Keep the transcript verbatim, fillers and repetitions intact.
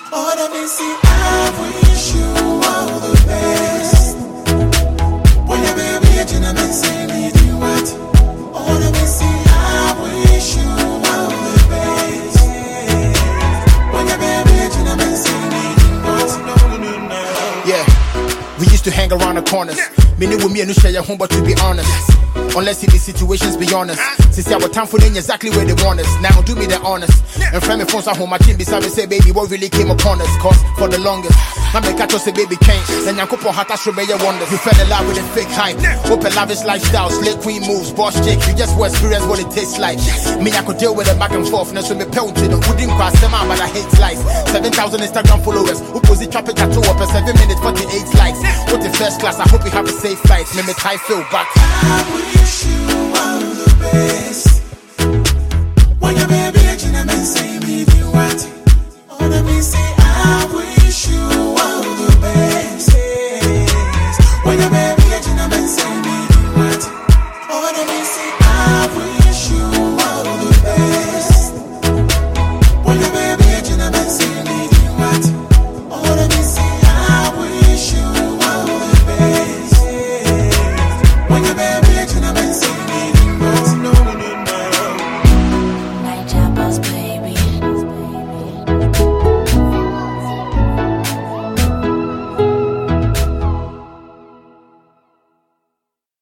Oh, let me see, I wish you all the best. When your baby and I'm saying me do what? Oh, let me see, I wish you all the best. When your baby and I'm saying me do what? No, no, no. Yeah, we used to hang around the corners. Many with me and share your home, but to be honest, unless in the situations be honest. Since our time for them exactly where they want us. Now do me the honest. And friend me phones at home, my team beside me say, baby, what really came upon us? Cause for the longest, I make catch us say baby can't. Then you couple hot show your wonders. You fell in love with a fake hype. Open lavish lifestyle, slay queen moves, boss chick. You just will experience what it tastes like. Me, I could deal with it back and forth. Now so me pelt to the wooden cross them out, but I hate life. Seven thousand Instagram followers. Who pose it traffic at two up per seven minutes, forty-eight likes. What the first class, I hope you have a safe flight. Me make I feel back. I wish you all the best. When your baby and I'm saying me if you want. Oh, let me say I wish you all the best. When your baby